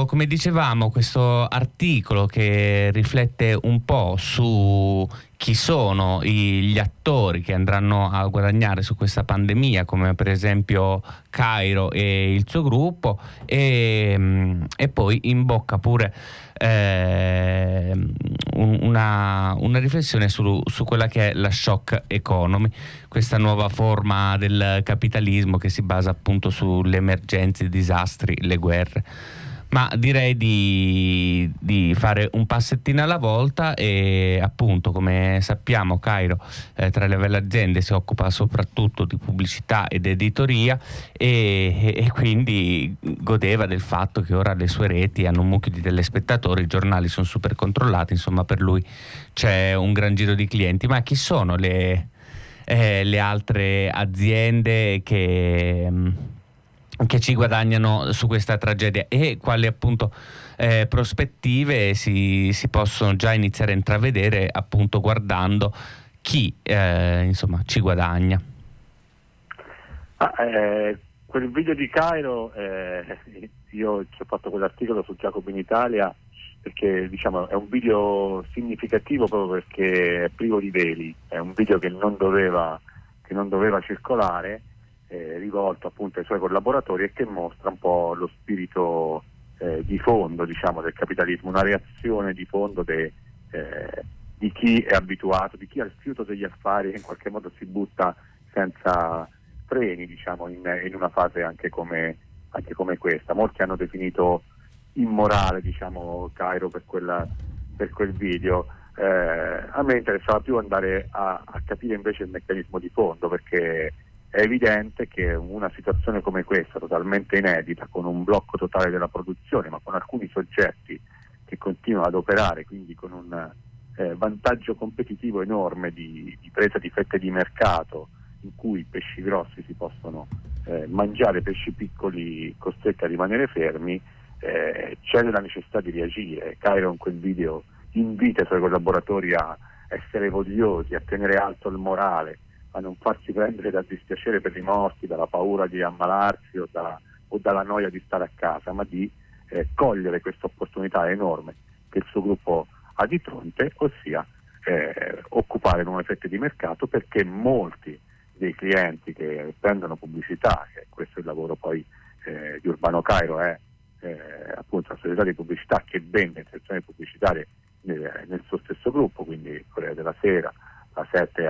come dicevamo, questo articolo che riflette un po' su chi sono gli attori che andranno a guadagnare su questa pandemia, come per esempio Cairo e il suo gruppo, e poi imbocca pure una riflessione su quella che è la shock economy, questa nuova forma del capitalismo che si basa appunto sulle emergenze, i disastri, le guerre. Ma direi di fare un passettino alla volta e appunto, come sappiamo, Cairo tra le varie aziende si occupa soprattutto di pubblicità ed editoria e quindi godeva del fatto che ora le sue reti hanno un mucchio di telespettatori, i giornali sono super controllati, insomma per lui c'è un gran giro di clienti. Ma chi sono le altre aziende che ci guadagnano su questa tragedia e quali appunto prospettive si possono già iniziare a intravedere appunto guardando chi insomma ci guadagna? Quel video di Cairo, io ci ho fatto quell'articolo su Jacobin Italia perché diciamo è un video significativo proprio perché è privo di veli, è un video che non doveva circolare, rivolto appunto ai suoi collaboratori e che mostra un po' lo spirito di fondo, diciamo, del capitalismo, una reazione di fondo di chi è abituato, di chi ha il fiuto degli affari e in qualche modo si butta senza freni, diciamo, in una fase anche come questa. Molti hanno definito immorale, diciamo, Cairo per quel video. A me interessava più andare a capire invece il meccanismo di fondo, perché è evidente che una situazione come questa, totalmente inedita, con un blocco totale della produzione, ma con alcuni soggetti che continuano ad operare, quindi con un vantaggio competitivo enorme di presa di fette di mercato, in cui i pesci grossi si possono mangiare, pesci piccoli costretti a rimanere fermi, c'è la necessità di reagire. Cairo in quel video invita i suoi collaboratori a essere vogliosi, a tenere alto il morale, a non farsi prendere dal dispiacere per i morti, dalla paura di ammalarsi o dalla noia di stare a casa, ma di cogliere questa opportunità enorme che il suo gruppo ha di fronte, ossia occupare nuove fette di mercato, perché molti dei clienti che prendono pubblicità, e questo è il lavoro poi di Urbano Cairo, è appunto la società di pubblicità che vende inserzioni pubblicitarie nel suo stesso gruppo, quindi Corriere della Sera, La 7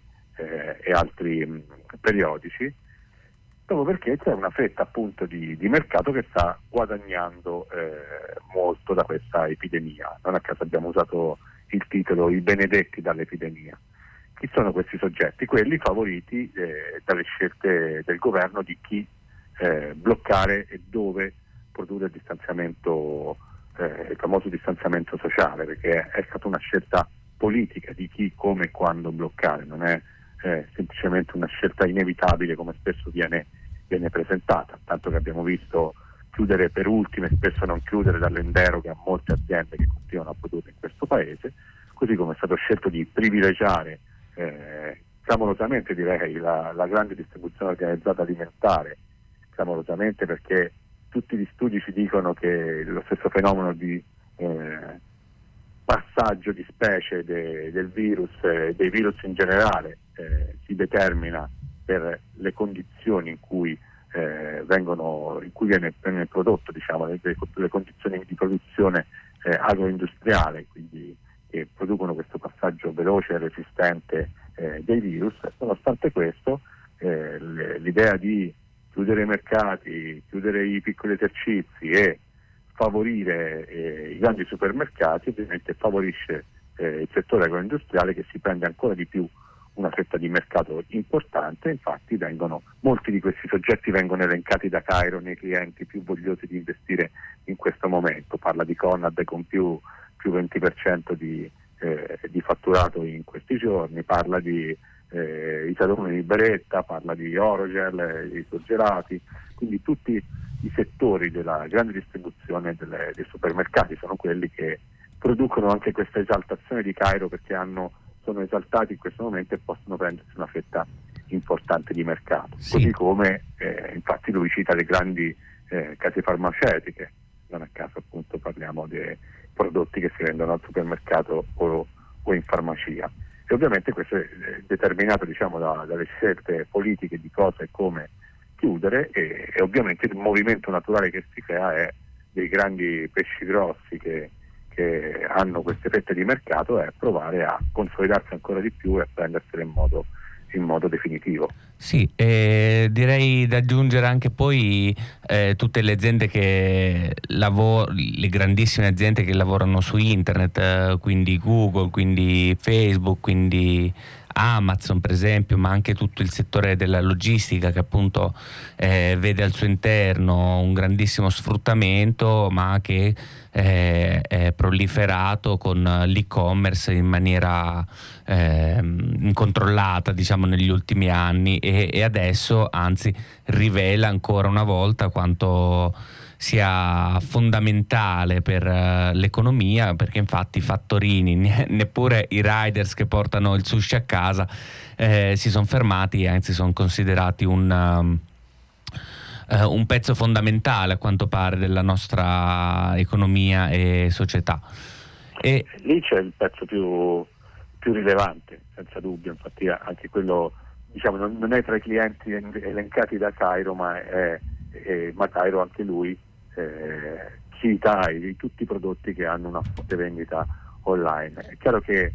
e altri periodici, proprio perché c'è una fetta appunto di mercato che sta guadagnando molto da questa epidemia. Non a caso abbiamo usato il titolo I benedetti dall'epidemia. Chi sono questi soggetti? Quelli favoriti dalle scelte del governo di chi bloccare e dove produrre il distanziamento, il famoso distanziamento sociale, perché è stata una scelta politica di chi, come e quando bloccare, non è semplicemente una scelta inevitabile come spesso viene presentata, tanto che abbiamo visto chiudere per ultime, spesso non chiudere dalle deroghe a molte aziende che continuano a produrre in questo paese, così come è stato scelto di privilegiare clamorosamente, direi, la grande distribuzione organizzata alimentare, clamorosamente perché tutti gli studi ci dicono che lo stesso fenomeno di passaggio di specie del virus, dei virus in generale, si determina per le condizioni in cui viene prodotto, diciamo, le condizioni di produzione agroindustriale, quindi che producono questo passaggio veloce e resistente dei virus. Nonostante questo, l'idea di chiudere i mercati, chiudere i piccoli esercizi e favorire i grandi supermercati ovviamente favorisce il settore agroindustriale, che si prende ancora di più una fetta di mercato importante. Infatti molti di questi soggetti vengono elencati da Cairo nei clienti più vogliosi di investire in questo momento. Parla di Conad con più 20% di fatturato in questi giorni, parla di Isadone di Beretta, parla di Orogel, di Surgelati, quindi tutti i settori della grande distribuzione dei supermercati sono quelli che producono anche questa esaltazione di Cairo, perché sono esaltati in questo momento e possono prendersi una fetta importante di mercato. Sì. Così come infatti lui cita le grandi case farmaceutiche, non a caso dei prodotti che si vendono al supermercato o in farmacia. E ovviamente questo è determinato, diciamo, dalle scelte politiche di cosa e come chiudere, e ovviamente il movimento naturale che si crea è dei grandi pesci grossi che hanno queste fette di mercato, è provare a consolidarsi ancora di più e a prendersele in modo definitivo. Sì, direi da aggiungere anche poi tutte le aziende che le grandissime aziende che lavorano su internet, quindi Google, quindi Facebook, quindi Amazon per esempio, ma anche tutto il settore della logistica che appunto vede al suo interno un grandissimo sfruttamento, ma che è proliferato con l'e-commerce in maniera incontrollata, diciamo, negli ultimi anni, e adesso anzi rivela ancora una volta quanto sia fondamentale per l'economia, perché infatti i fattorini, neppure i riders che portano il sushi a casa si sono fermati, anzi sono considerati un pezzo fondamentale a quanto pare della nostra economia e società. E lì c'è il pezzo più rilevante, senza dubbio, infatti anche quello, diciamo, non è tra i clienti elencati da Cairo, ma Cairo anche lui cita tutti i prodotti che hanno una forte vendita online. È chiaro che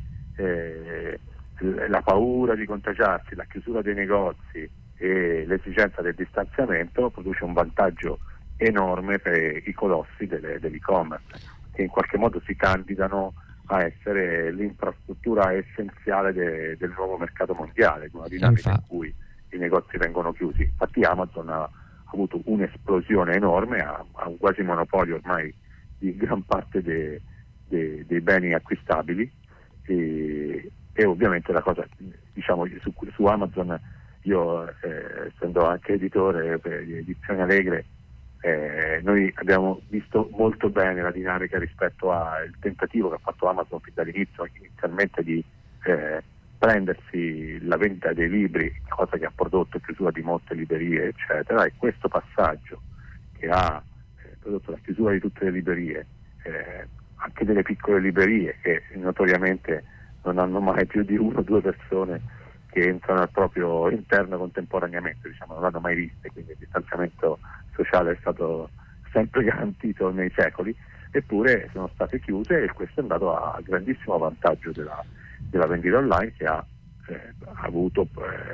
la paura di contagiarsi, la chiusura dei negozi e l'esigenza del distanziamento produce un vantaggio enorme per i colossi dell'e-commerce, che in qualche modo si candidano a essere l'infrastruttura essenziale del nuovo mercato mondiale, con una dinamica in cui i negozi vengono chiusi. Infatti Amazon ha avuto un'esplosione enorme, ha un quasi monopolio ormai di gran parte dei beni acquistabili, e ovviamente la cosa, diciamo, su Amazon, io essendo anche editore per Edizioni Allegre, noi abbiamo visto molto bene la dinamica rispetto al tentativo che ha fatto Amazon fin dall'inizio, inizialmente di prendersi la vendita dei libri, cosa che ha prodotto chiusura di molte librerie eccetera, e questo passaggio che ha prodotto la chiusura di tutte le librerie, anche delle piccole librerie che notoriamente non hanno mai più di 1 o 2 persone che entrano al proprio interno contemporaneamente, diciamo, non l'hanno mai viste, quindi il distanziamento sociale è stato sempre garantito nei secoli, eppure sono state chiuse, e questo è andato a grandissimo vantaggio della vendita online, che ha avuto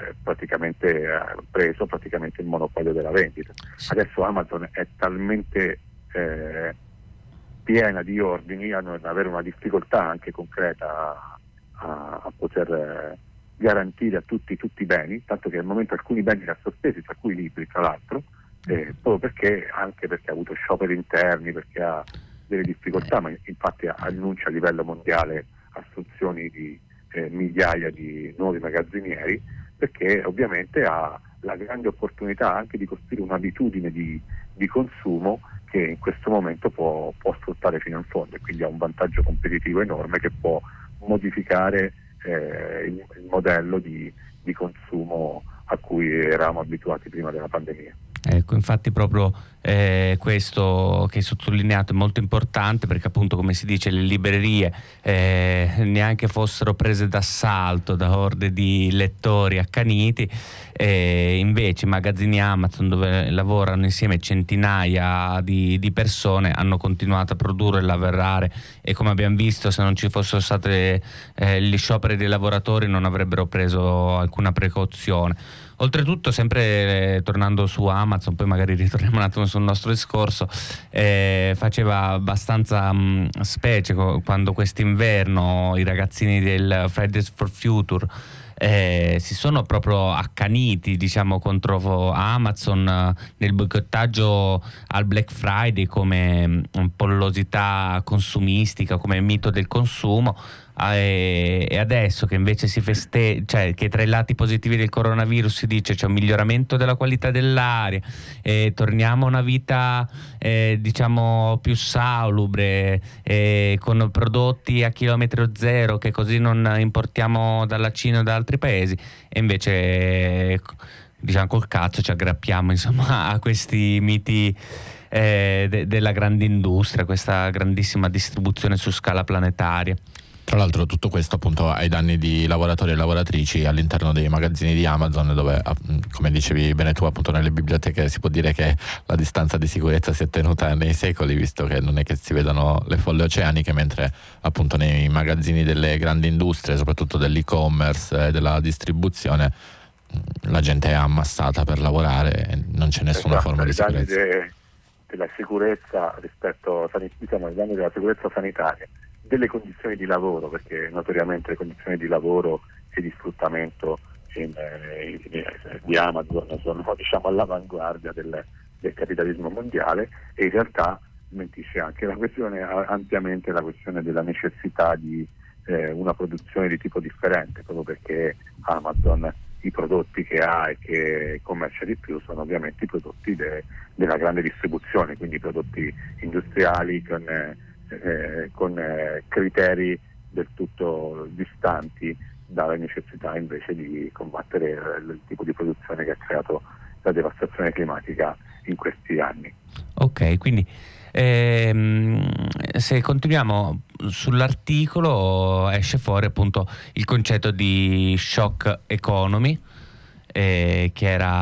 preso praticamente il monopolio della vendita. Adesso Amazon è talmente piena di ordini ad avere una difficoltà anche concreta a poter garantire a tutti i beni, tanto che al momento alcuni beni li ha sospesi, tra cui i libri tra l'altro, proprio perché ha avuto scioperi interni, perché ha delle difficoltà, ma infatti annuncia a livello mondiale assunzioni di migliaia di nuovi magazzinieri, perché ovviamente ha la grande opportunità anche di costruire un'abitudine di consumo che in questo momento può sfruttare fino in fondo, e quindi ha un vantaggio competitivo enorme che può modificare il modello di consumo a cui eravamo abituati prima della pandemia. Ecco, infatti proprio questo che hai sottolineato è molto importante, perché appunto, come si dice, le librerie neanche fossero prese d'assalto da orde di lettori accaniti, invece i magazzini Amazon, dove lavorano insieme centinaia di persone, hanno continuato a produrre e lavorare, e come abbiamo visto, se non ci fossero state gli scioperi dei lavoratori non avrebbero preso alcuna precauzione. Oltretutto, sempre tornando su Amazon, poi magari ritorniamo un attimo sul nostro discorso, faceva abbastanza specie quando quest'inverno i ragazzini del Fridays for Future si sono proprio accaniti, diciamo, contro Amazon nel boicottaggio al Black Friday come pollosità consumistica, come mito del consumo. E adesso che invece cioè che tra i lati positivi del coronavirus si dice c'è un miglioramento della qualità dell'aria, torniamo a una vita diciamo più salubre, con prodotti a chilometro zero, che così non importiamo dalla Cina o da altri paesi, e invece diciamo col cazzo ci aggrappiamo, insomma, a questi miti della grande industria, questa grandissima distribuzione su scala planetaria. Tra l'altro tutto questo appunto ai danni di lavoratori e lavoratrici all'interno dei magazzini di Amazon, dove, come dicevi bene tu, appunto nelle biblioteche si può dire che la distanza di sicurezza si è tenuta nei secoli, visto che non è che si vedano le folle oceaniche, mentre appunto nei magazzini delle grandi industrie, soprattutto dell'e-commerce e della distribuzione, la gente è ammassata per lavorare e non c'è nessuna forma di sicurezza. Della sicurezza rispetto, diciamo, ai danni della sicurezza sanitaria, delle condizioni di lavoro, perché notoriamente le condizioni di lavoro e di sfruttamento di Amazon sono, diciamo, all'avanguardia del capitalismo mondiale, e in realtà smentisce anche la questione, ampiamente la questione della necessità di una produzione di tipo differente, proprio perché Amazon, i prodotti che ha e che commercia di più sono ovviamente i prodotti della grande distribuzione, quindi prodotti industriali con criteri del tutto distanti dalla necessità invece di combattere il tipo di produzione che ha creato la devastazione climatica in questi anni. Ok, quindi se continuiamo sull'articolo esce fuori appunto il concetto di shock economy, che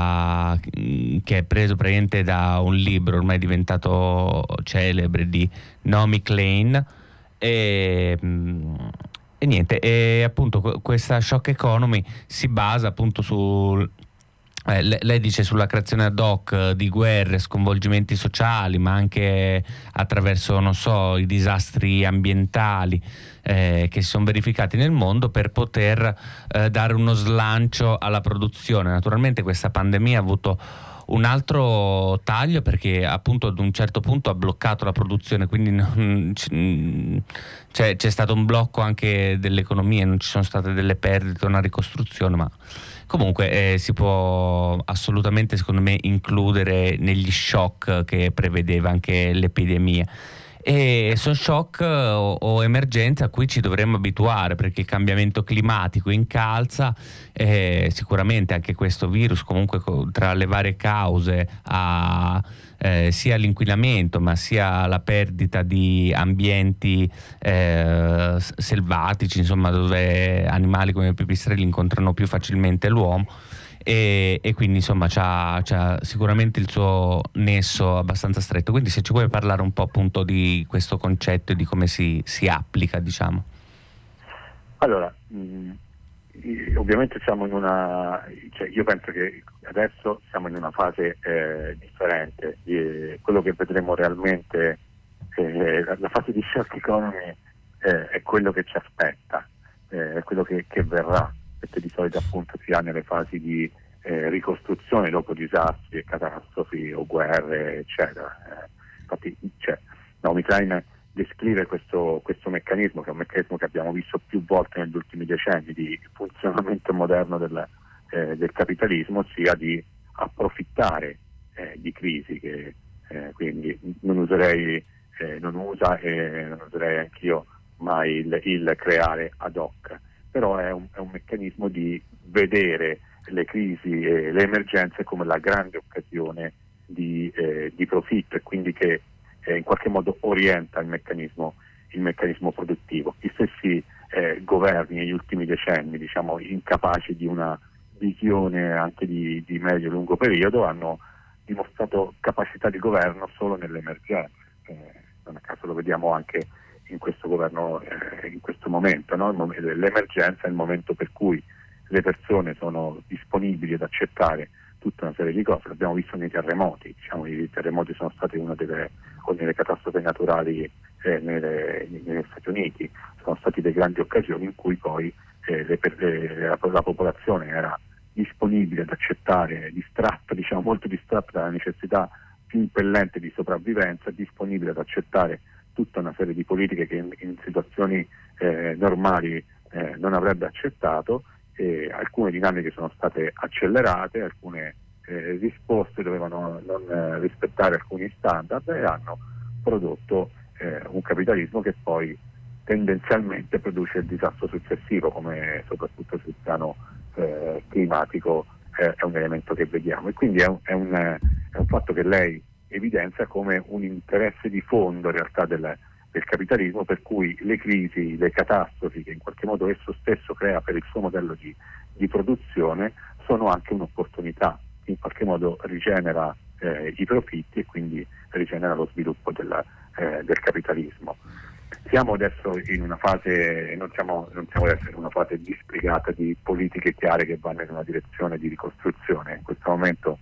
è preso praticamente da un libro ormai diventato celebre di Naomi Klein, e niente, e appunto questa shock economy si basa appunto sul lei dice sulla creazione ad hoc di guerre, sconvolgimenti sociali, ma anche attraverso, non so, i disastri ambientali che si sono verificati nel mondo, per poter dare uno slancio alla produzione. Naturalmente questa pandemia ha avuto un altro taglio, perché appunto ad un certo punto ha bloccato la produzione, quindi c'è stato un blocco anche dell'economia, non ci sono state delle perdite, una ricostruzione, ma comunque si può assolutamente, secondo me, includere negli shock che prevedeva anche l'epidemia. E sono shock o emergenze a cui ci dovremmo abituare, perché il cambiamento climatico incalza, sicuramente anche questo virus, comunque tra le varie cause ha sia l'inquinamento ma sia la perdita di ambienti selvatici, insomma, dove animali come i pipistrelli incontrano più facilmente l'uomo. E quindi insomma c'ha sicuramente il suo nesso abbastanza stretto. Quindi se ci vuoi parlare un po' appunto di questo concetto e di come si applica, diciamo. Allora, ovviamente siamo io penso che adesso siamo in una fase differente. Quello che vedremo realmente, la fase di shock economy è quello che ci aspetta, è quello che verrà, perché di solito appunto si ha nelle fasi di ricostruzione dopo disastri e catastrofi o guerre, eccetera. Infatti Naomi Klein descrive questo meccanismo, che è un meccanismo che abbiamo visto più volte negli ultimi decenni di funzionamento moderno del capitalismo, ossia di approfittare di crisi, che quindi non userei anch'io mai il creare ad hoc, però è un meccanismo di vedere le crisi e le emergenze come la grande occasione di profitto, e quindi che in qualche modo orienta il meccanismo produttivo. Gli stessi governi negli ultimi decenni, diciamo, incapaci di una visione anche di medio-lungo periodo, hanno dimostrato capacità di governo solo nell'emergenza. Non a caso lo vediamo anche in questo governo, in questo momento, no? L'emergenza è il momento per cui le persone sono disponibili ad accettare tutta una serie di cose. L'abbiamo visto nei terremoti, diciamo, i terremoti sono state una o nelle catastrofi naturali negli Stati Uniti, sono stati delle grandi occasioni in cui poi la popolazione era disponibile ad accettare, distratta, diciamo, molto distratta dalla necessità più impellente di sopravvivenza, disponibile ad accettare tutta una serie di politiche che in situazioni normali non avrebbe accettato. Alcune dinamiche sono state accelerate, alcune risposte dovevano non rispettare alcuni standard, e hanno prodotto un capitalismo che poi tendenzialmente produce il disastro successivo, come soprattutto sul piano climatico è un elemento che vediamo. E quindi è un fatto che lei evidenzia come un interesse di fondo in realtà del capitalismo, per cui le crisi, le catastrofi che in qualche modo esso stesso crea per il suo modello di produzione sono anche un'opportunità, in qualche modo rigenera i profitti e quindi rigenera lo sviluppo del capitalismo. Siamo adesso in una fase, non siamo adesso in una fase dispiegata di politiche chiare che vanno in una direzione di ricostruzione. In questo momento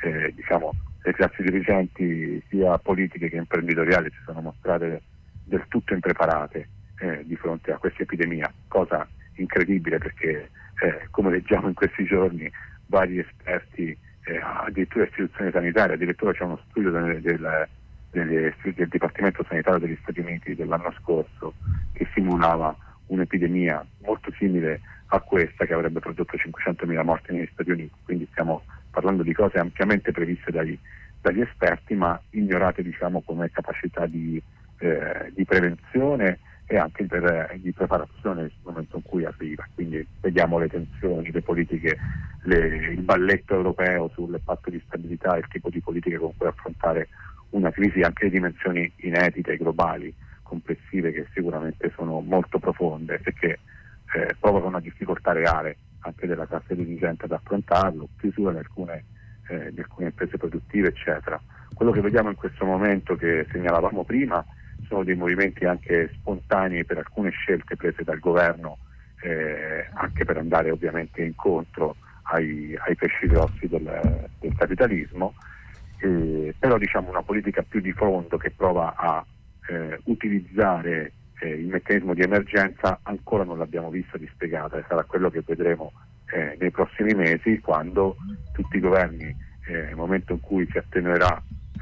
le classi dirigenti sia politiche che imprenditoriali si sono mostrate del tutto impreparate di fronte a questa epidemia, cosa incredibile perché come leggiamo in questi giorni vari esperti, addirittura istituzioni sanitarie, addirittura c'è uno studio del Dipartimento Sanitario degli Stati Uniti dell'anno scorso che simulava un'epidemia molto simile a questa che avrebbe prodotto 500.000 morti negli Stati Uniti, quindi stiamo parlando di cose ampiamente previste dagli esperti ma ignorate come capacità di prevenzione e anche di preparazione nel momento in cui arriva. Quindi vediamo le tensioni, le politiche, il balletto europeo sul patto di stabilità e il tipo di politiche con cui affrontare una crisi anche di dimensioni inedite, globali, complessive, che sicuramente sono molto profonde e che provocano una difficoltà reale anche della classe dirigente ad affrontarlo, chiusura di alcune imprese produttive, eccetera. Quello che vediamo in questo momento, che segnalavamo prima, sono dei movimenti anche spontanei per alcune scelte prese dal governo, anche per andare ovviamente incontro ai pesci grossi del capitalismo, però una politica più di fondo che prova a utilizzare il meccanismo di emergenza ancora non l'abbiamo vista dispiegata e sarà quello che vedremo nei prossimi mesi, quando tutti i governi, nel momento in cui si attenuerà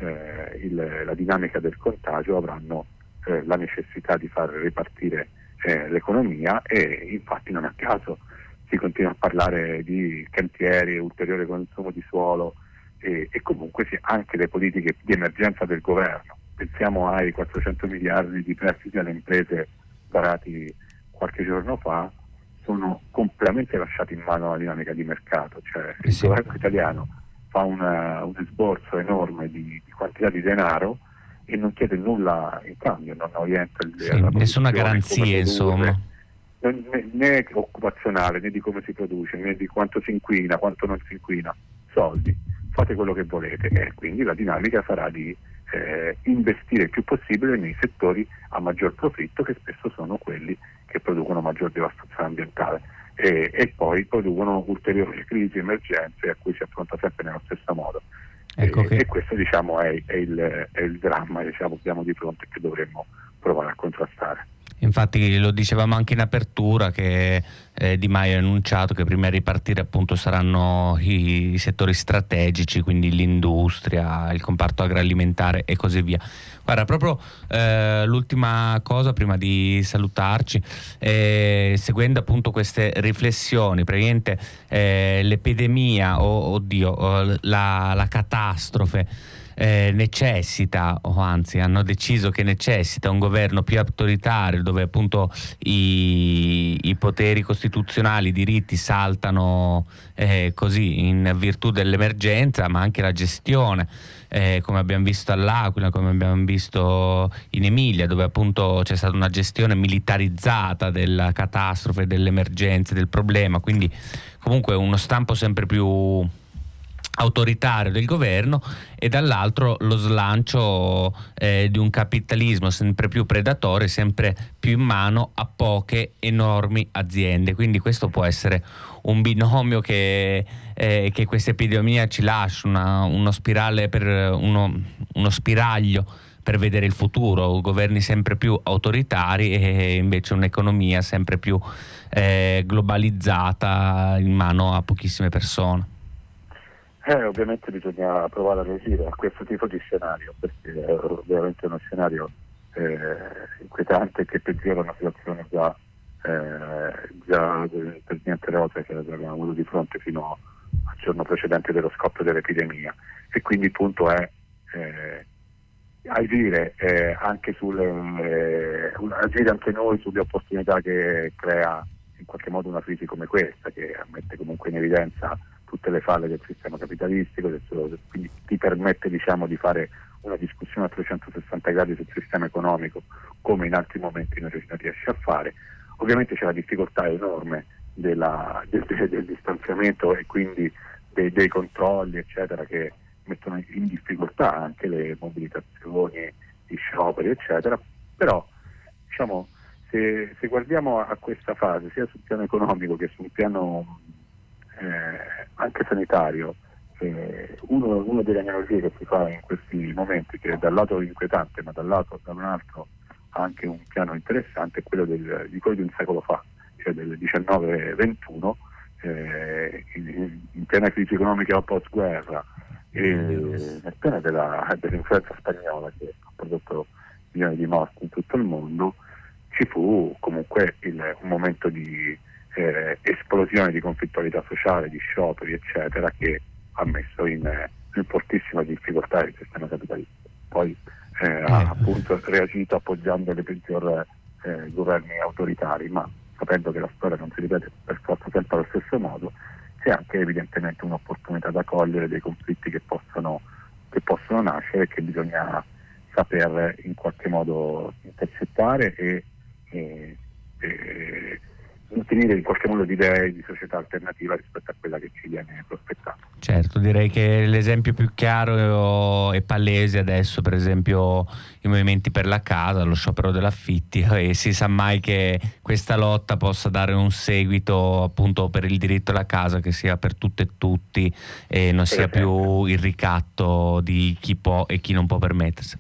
la dinamica del contagio, avranno la necessità di far ripartire l'economia, e infatti non a caso si continua a parlare di cantieri, ulteriore consumo di suolo e comunque anche le politiche di emergenza del governo. Pensiamo ai 400 miliardi di prestiti alle imprese varati qualche giorno fa, sono completamente lasciati in mano alla dinamica di mercato, cioè il governo italiano fa un esborso enorme di quantità di denaro e non chiede nulla in cambio, non orienta nessuna garanzia, insomma, né occupazionale, né di come si produce, né di quanto si inquina, quanto non si inquina. Soldi, fate quello che volete, e quindi la dinamica sarà di investire il più possibile nei settori a maggior profitto, che spesso sono quelli che producono maggior devastazione ambientale e poi producono ulteriori crisi, emergenze a cui si affronta sempre nello stesso modo. E questo è il dramma che abbiamo di fronte e che dovremmo provare a contrastare. Infatti lo dicevamo anche in apertura che Di Maio ha annunciato che prima a ripartire appunto saranno i settori strategici, quindi l'industria, il comparto agroalimentare e così via. Guarda, proprio l'ultima cosa prima di salutarci, seguendo appunto queste riflessioni, praticamente l'epidemia la catastrofe necessita, o anzi hanno deciso che necessita un governo più autoritario, dove appunto i poteri costituzionali, i diritti saltano così in virtù dell'emergenza, ma anche la gestione, come abbiamo visto all'Aquila, come abbiamo visto in Emilia, dove appunto c'è stata una gestione militarizzata della catastrofe, delle emergenze, del problema, quindi comunque uno stampo sempre più autoritario del governo, e dall'altro lo slancio di un capitalismo sempre più predatore, sempre più in mano a poche enormi aziende. Quindi questo può essere un binomio che questa epidemia ci lascia, uno spiraglio per vedere il futuro, governi sempre più autoritari e invece un'economia sempre più globalizzata in mano a pochissime persone. Ovviamente bisogna provare a reagire a questo tipo di scenario, perché è veramente uno scenario inquietante, che peggiora una situazione già per niente rosa che avevamo avuto di fronte fino al giorno precedente dello scoppio dell'epidemia. E quindi il punto è agire anche agire anche noi sulle opportunità che crea in qualche modo una crisi come questa, che mette comunque in evidenza tutte le falle del sistema capitalistico, quindi ti permette di fare una discussione a 360 gradi sul sistema economico, come in altri momenti non riesce a fare. Ovviamente c'è la difficoltà enorme del distanziamento e quindi dei controlli, eccetera, che mettono in difficoltà anche le mobilitazioni, gli scioperi, eccetera. Però, diciamo, se guardiamo a questa fase, sia sul piano economico che sul piano anche sanitario, uno delle analogie che si fa in questi momenti, che è dal lato inquietante ma da un altro ha anche un piano interessante, è quello di un secolo fa, cioè del 1921, in piena crisi economica post-guerra e nel pieno dell'influenza spagnola che ha prodotto milioni di morti in tutto il mondo, ci fu comunque un momento di esplosione di conflittualità sociale, di scioperi, eccetera, che ha messo in fortissima difficoltà il sistema capitalista. Poi ha appunto reagito appoggiando le peggiori governi autoritari, ma sapendo che la storia non si ripete per forza sempre allo stesso modo, c'è anche evidentemente un'opportunità da cogliere dei conflitti che possono nascere e che bisogna saper in qualche modo intercettare e nutrire in qualche modo di idee di società alternativa rispetto a quella che ci viene prospettata. Certo, direi che l'esempio più chiaro e palese adesso, per esempio, i movimenti per la casa, lo sciopero dell'affitti, e si sa mai che questa lotta possa dare un seguito appunto per il diritto alla casa che sia per tutte e tutti e non sia più il ricatto di chi può e chi non può permettersi.